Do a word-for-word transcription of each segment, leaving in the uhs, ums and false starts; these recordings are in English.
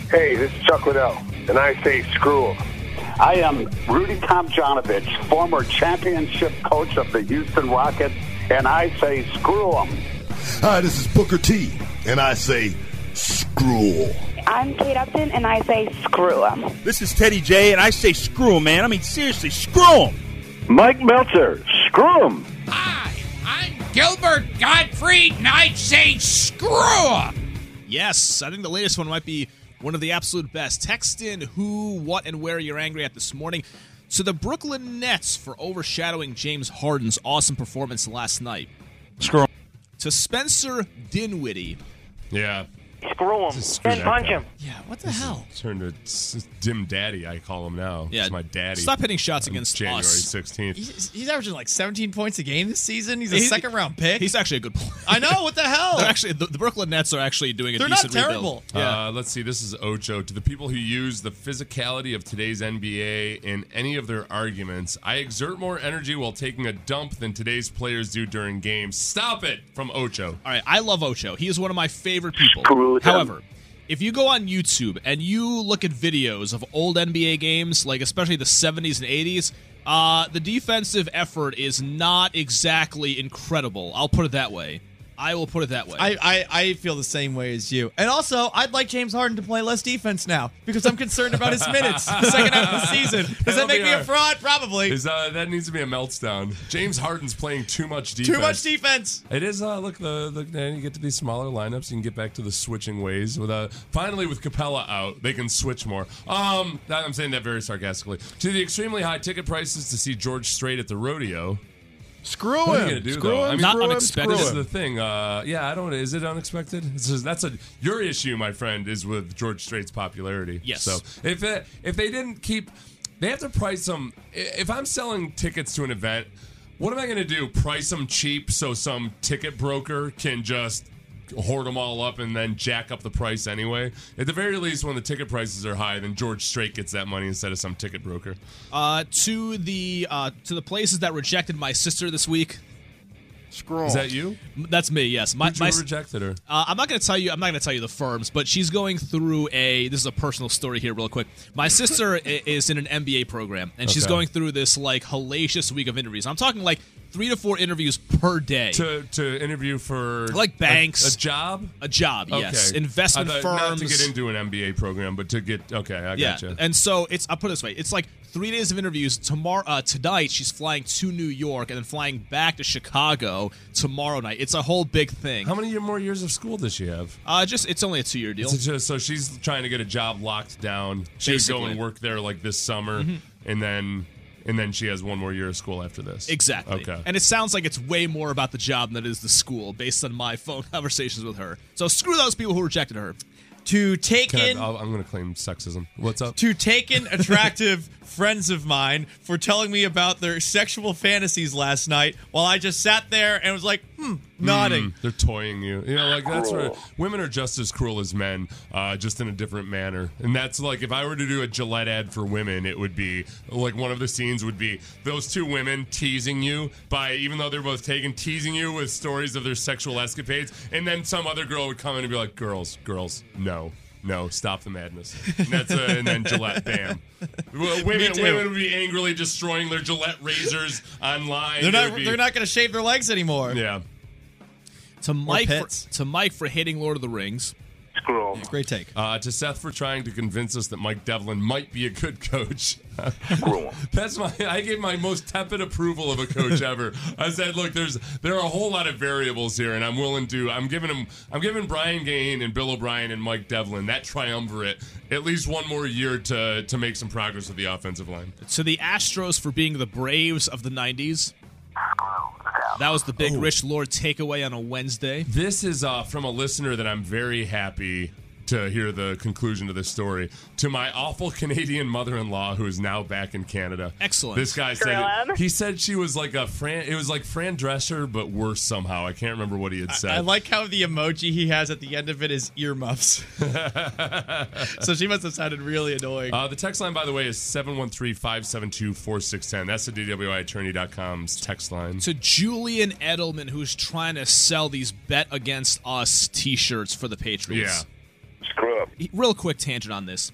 Hey, this is Chuck Liddell, and I say screw 'em. I am Rudy Tomjanovich, former championship coach of the Houston Rockets, and I say screw 'em. Hi, this is Booker T, and I say screw 'em. I'm Kate Upton, and I say screw 'em. This is Teddy J, and I say screw 'em, man. I mean, seriously, screw 'em. Mike Meltzer, screw 'em. Hi, I'm Gilbert Gottfried, and I say screw 'em. Yes, I think the latest one might be one of the absolute best. Text in who, what, and where you're angry at this morning to the Brooklyn Nets for overshadowing James Harden's awesome performance last night. Screw 'em. To Spencer Dinwiddie. Yeah. Screw him. Then punch him. Yeah, what the hell? Turned to s- Dim Daddy, I call him now. Yeah, It's my daddy. Stop hitting shots against January us. sixteenth. He's, he's averaging like seventeen points a game this season. He's a He's- second round pick. He's actually a good player. I know, what the hell? They're actually the, the Brooklyn Nets are actually doing a They're not decent terrible. rebuild. Yeah. Uh, let's see. This is Ocho. To the people who use the physicality of today's N B A in any of their arguments, I exert more energy while taking a dump than today's players do during games. Stop it, from Ocho. All right, I love Ocho. He is one of my favorite people. Screw him. However, if you go on YouTube and you look at videos of old N B A games, like especially the seventies and eighties, uh, the defensive effort is not exactly incredible. I'll put it that way. I will put it that way. I, I, I feel the same way as you. And also, I'd like James Harden to play less defense now because I'm concerned about his minutes the second half of the season. Does That'll that make be me our- a fraud? Probably. Is uh, that needs to be a meltdown. James Harden's playing too much defense. Too much defense. It is. Uh, look, the, the then you get to these smaller lineups. You can get back to the switching ways. With uh, finally with Capella out, they can switch more. Um, that, I'm saying that very sarcastically. To the extremely high ticket prices to see George Strait at the rodeo. Screw What are him. you gonna do, Screw though? him. I mean, Not screw him, unexpected. screw This is him. the thing. Uh, yeah, I don't. Is it unexpected? It's just, that's a your issue, my friend, is with George Strait's popularity. Yes. So if it, if they didn't keep, they have to price them. If I'm selling tickets to an event, what am I going to do? Price them cheap so some ticket broker can just hoard them all up and then jack up the price anyway. At the very least, when the ticket prices are high, then George Strait gets that money instead of some ticket broker. uh, to the uh, to the places that rejected my sister this week. Screw 'em. Is that you? That's me. Yes, my, Who'd my you rejected her. Uh, I'm not going to tell you. I'm not going to tell you the firms, but she's going through a. This is a personal story here, real quick. My sister i- is in an M B A program, and she's Okay. going through this like hellacious week of interviews. I'm talking like three to four interviews per day. To to interview for Like a- banks. a, job. a job, yes, Okay. investment I thought- firms. Not to get into an M B A program, but to get okay, I yeah, gotcha. and so it's. I'll put it this way: it's like three days of interviews. Tomorrow, uh, tonight, she's flying to New York and then flying back to Chicago tomorrow night. It's a whole big thing. How many more years of school does she have? Uh, just it's only a two year deal. So, just- so she's trying to get a job locked down. She would go Basically. and work there like this summer, and then and then she has one more year of school after this. Exactly. Okay. And it sounds like it's way more about the job than it is the school, based on my phone conversations with her. So screw those people who rejected her. To take Can I, in I'll, I'm going to claim sexism. What's up? to taken attractive friends of mine for telling me about their sexual fantasies last night while I just sat there and was like, hmm, nodding. Mm, they're toying you. You know, like that's where women are just as cruel as men, uh, just in a different manner. And that's like if I were to do a Gillette ad for women, it would be like one of the scenes would be those two women teasing you by, even though they're both taken, teasing you with stories of their sexual escapades, and then some other girl would come in and be like, "Girls, girls, no." No, stop the madness. And that's uh, and then Gillette, bam. Well, women, too. women would be angrily destroying their Gillette razors online. They're It not would be- they're not going to shave their legs anymore. Yeah. To Mike, for, pits. to Mike for hating Lord of the Rings. Screw him. Great take. Uh, to Seth for trying to convince us that Mike Devlin might be a good coach. Screw him. That's my. I gave my most tepid approval of a coach ever. I said, look, there's there are a whole lot of variables here, and I'm willing to. I'm giving him. I'm giving Brian Gain and Bill O'Brien and Mike Devlin, that triumvirate, at least one more year to to make some progress with the offensive line. To the Astros for being the Braves of the nineties. That was the big Rich Lord takeaway on a Wednesday. This is uh, from a listener that I'm very happy to hear the conclusion to this story. To my awful Canadian mother-in-law who is now back in Canada. Excellent. This guy Screw said him. he said she was like a Fran. It was like Fran Drescher, but worse somehow. I can't remember what he had said. I like how the emoji he has at the end of it is earmuffs. So she must have sounded really annoying. Uh, the text line, by the way, is seven one three, five seven two, four six one zero. That's the D W I attorney dot com's text line. To Julian Edelman, who's trying to sell these Bet Against Us t-shirts for the Patriots. Yeah. Screw Screw him. Real quick tangent on this.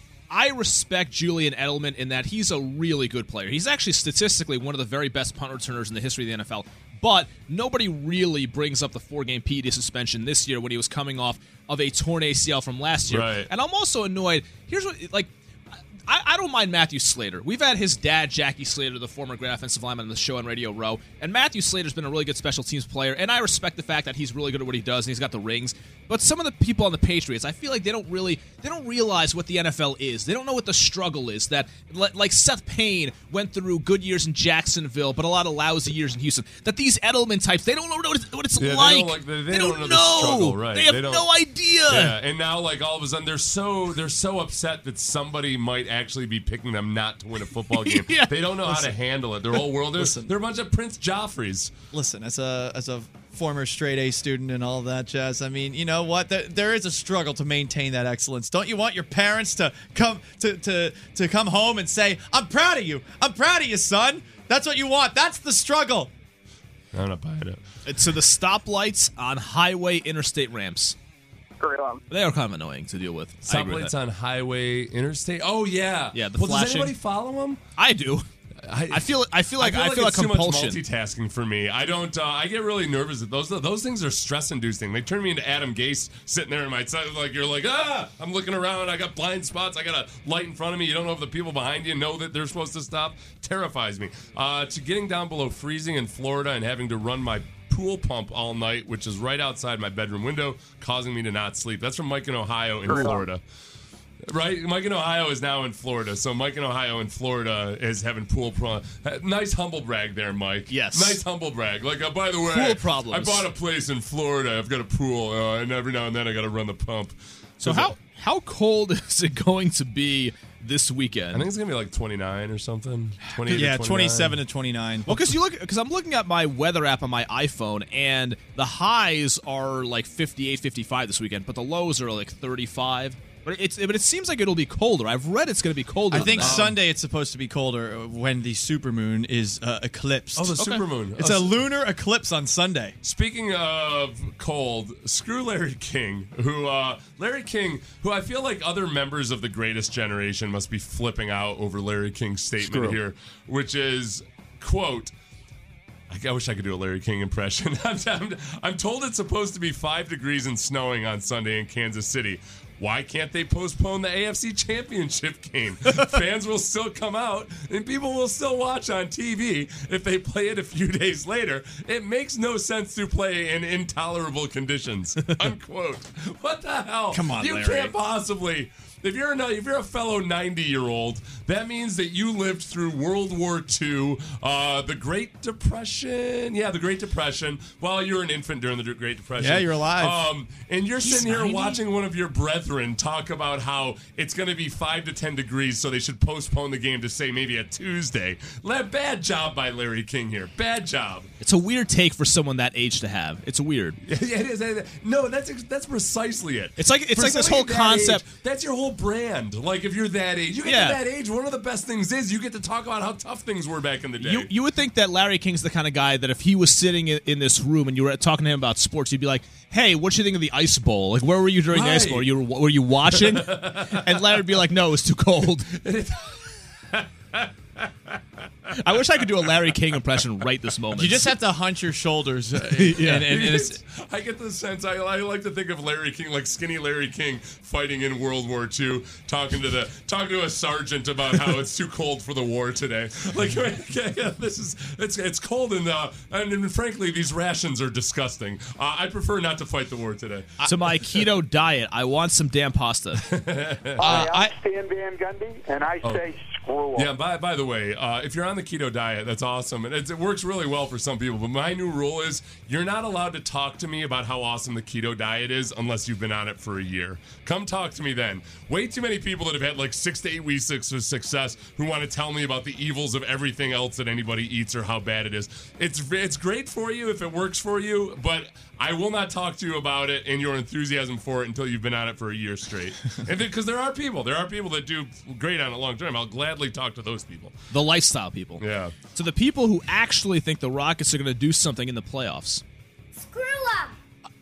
I respect Julian Edelman in that he's a really good player. He's actually statistically one of the very best punt returners in the history of the N F L. But nobody really brings up the four-game P E D suspension this year when he was coming off of a torn A C L from last year. Right. And I'm also annoyed. Here's what, like, I, I don't mind Matthew Slater. We've had his dad, Jackie Slater, the former great offensive lineman on the show on Radio Row. And Matthew Slater's been a really good special teams player. And I respect the fact that he's really good at what he does and he's got the rings. But some of the people on the Patriots, I feel like they don't really, they don't realize what the N F L is. They don't know what the struggle is. That, like Seth Payne went through good years in Jacksonville, but a lot of lousy years in Houston. That these Edelman types, they don't know what it's, what it's yeah, like. They don't, like, they, they they don't, don't know, know. the struggle, right? They have they don't, no idea. Yeah, and now, like, all of a sudden, they're so they're so upset that somebody might actually be picking them not to win a football game. Yeah. They don't know Listen. how to handle it. Their whole world is they're a bunch of Prince Joffreys. Listen, as a as a former straight A student and all that jazz, I mean, you know what? There, there is a struggle to maintain that excellence. Don't you want your parents to come to, to to come home and say, "I'm proud of you. I'm proud of you, son." That's what you want. That's the struggle. I'm not buying it. It's to the stoplights on highway interstate ramps. Screw them. They are kind of annoying to deal with. I agree with Stoplights that. on highway interstate. Oh yeah, Yeah, the well, does flashing. anybody follow them? I do. I, I feel. I feel like. I feel, like, it's compulsion. too much multitasking for me. I don't. Uh, I get really nervous. That those those things are stress inducing. They turn me into Adam Gase sitting there in my side. Like you're like ah. I'm looking around. I got blind spots. I got a light in front of me. You don't know if the people behind you know that they're supposed to stop. Terrifies me. Uh, to getting down below freezing in Florida and having to run my pool pump all night, which is right outside my bedroom window, causing me to not sleep. That's from Mike in Ohio in Florida. Right, Mike in Ohio is now in Florida, so Mike in Ohio in Florida is having pool problems. Nice humble brag there, Mike. Yes, nice humble brag. Like, uh, by the way, pool problems. I bought a place in Florida. I've got a pool, uh, and every now and then I got to run the pump. So how how cold is it going to be this weekend? I think it's gonna be like twenty-nine or something. twenty-eight Yeah, to twenty-seven to twenty-nine. Well, because you look, because I'm looking at my weather app on my iPhone, and the highs are like fifty-eight, fifty-five this weekend, but the lows are like thirty-five. But it's but it seems like it'll be colder. I've read it's going to be colder. I think than that. Sunday it's supposed to be colder when the supermoon is uh, eclipsed. Oh, the supermoon. It's Oh, a lunar eclipse on Sunday. Speaking of cold, screw Larry King, who uh, Larry King, who I feel like other members of the greatest generation must be flipping out over Larry King's statement Screw. here, which is, quote, I wish I could do a Larry King impression. I'm, I'm, I'm told it's supposed to be five degrees and snowing on Sunday in Kansas City. Why can't they postpone the A F C Championship game? Fans will still come out and people will still watch on T V if they play it a few days later. It makes no sense to play in intolerable conditions. Unquote. What the hell? Come on, you Larry. can't possibly. If you're a, if you're a fellow ninety-year-old, that means that you lived through World War Two, uh, the Great Depression. Yeah, the Great Depression. Well, you were an infant during the Great Depression. Yeah, you're alive. Um, and you're He's sitting here ninety? watching one of your brethren talk about how it's going to be five to ten degrees, so they should postpone the game to say maybe a Tuesday. La- Bad job by Larry King here. Bad job. It's a weird take for someone that age to have. It's weird. Yeah, it is. No, that's that's precisely it. It's like it's For like this somebody whole at that concept. age, that's your whole brand. Like if you're that age, you get Yeah. to that age. One of the best things is you get to talk about how tough things were back in the day. You you would think that Larry King's the kind of guy that if he was sitting in, in this room and you were talking to him about sports, you'd be like, "Hey, what do you think of the Ice Bowl? Like, where were you during the Ice Right. Bowl? You were, were you watching?" And Larry would be like, "No, it was too cold." I wish I could do a Larry King impression right this moment. You just have to hunch your shoulders. Uh, Yeah. and, and, and it's, I get the sense. I, I like to think of Larry King like skinny Larry King fighting in World War Two, talking to the talking to a sergeant about how it's too cold for the war today. Like yeah, this is it's it's cold and uh, and, and frankly these rations are disgusting. Uh, I prefer not to fight the war today. to my keto diet, I want some damn pasta. Hi, I'm I- Stan Van Gundy, and I say screw 'em. Yeah, by, by the way, uh, if you're on the keto diet, that's awesome. And it's, it works really well for some people. But my new rule is you're not allowed to talk to me about how awesome the keto diet is unless you've been on it for a year. Come talk to me then. Way too many people that have had like six to eight weeks of success who want to tell me about the evils of everything else that anybody eats or how bad it is. It's, it's great for you if it works for you, but I will not talk to you about it and your enthusiasm for it until you've been on it for a year straight. And because there are people, there are people that do great on it long term. I'll gladly talk to those people. The lifestyle people. Yeah. To the people who actually think the Rockets are going to do something in the playoffs. Screw 'em.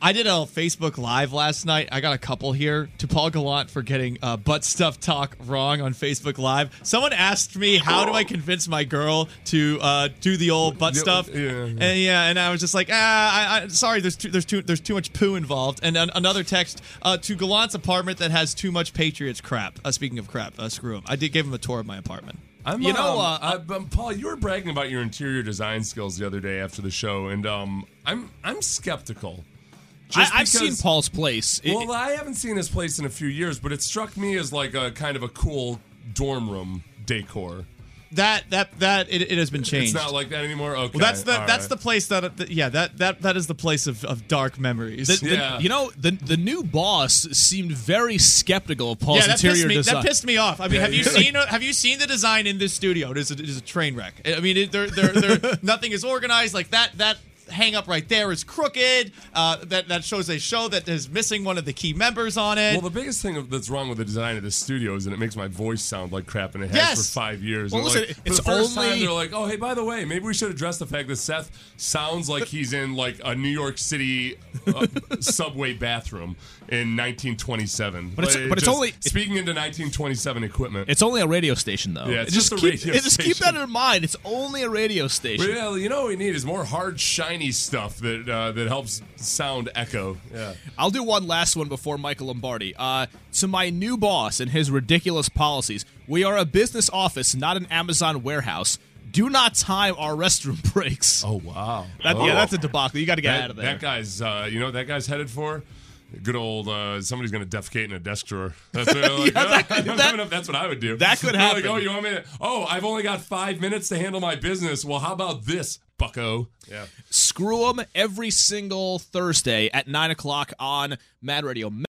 I did a Facebook Live last night. I got a couple here. To Paul Gallant for getting uh, butt stuff talk wrong on Facebook Live. Someone asked me, how do I convince my girl to uh, do the old butt stuff? Yeah, yeah. And yeah, and I was just like, ah, I, I, sorry, there's too, there's too, there's too much poo involved. And an, another text uh, to Gallant's apartment that has too much Patriots crap. Uh, speaking of crap, uh, screw him. I did give him a tour of my apartment. I'm, You know, um, uh, uh, um, Paul, you were bragging about your interior design skills the other day after the show, and um, I'm I'm skeptical. I, Just I've seen because- Paul's place. It- Well, I haven't seen his place in a few years, but it struck me as like a kind of a cool dorm room decor. That that that it, it has been changed. It's not like that anymore. Okay, Well, that's the all that's right. the place that, that yeah that that that is the place of, of dark memories. The- the- Yeah. You know, the the new boss seemed very skeptical of Paul's yeah, that interior pissed me. design. That pissed me off. I mean, Yeah, have you yeah. seen have you seen the design in this studio? It is a, it is a train wreck. I mean, it, there there there nothing is organized. Like that that hang up right there is crooked. Uh, that that shows a show that is missing one of the key members on it. Well, the biggest thing that's wrong with the design of this studio is that it makes my voice sound like crap, and it has Yes. for five years. Well, And, listen, like, for it's the first only- time they're like, "Oh, hey, by the way, maybe we should address the fact that Seth sounds like he's in like a New York City uh, subway bathroom in nineteen twenty-seven." But it's- Like, but it's just only- speaking into nineteen twenty-seven equipment. It's only a radio station, though. Yeah, it's just, just a keep, radio Just keep station. that in mind. It's only a radio station. Well, you know what we need is more hard, shiny stuff that uh, that helps sound echo. Yeah. I'll do one last one before Michael Lombardi. Uh, to my new boss and his ridiculous policies, we are a business office, not an Amazon warehouse. Do not time our restroom breaks. Oh wow. That, Oh. Yeah, that's a debacle. You got to get that, out of there. That guy's, uh, you know, what that guy's headed for. Good old uh, somebody's going to defecate in a desk drawer. That's what, like, Yeah, that- I'm that- coming up, that's what I would do. that could They're happen. Like, oh, you want me to? Oh, I've only got five minutes to handle my business. Well, how about this, bucko? Yeah. Screw 'em every single Thursday at nine o'clock on Mad Radio.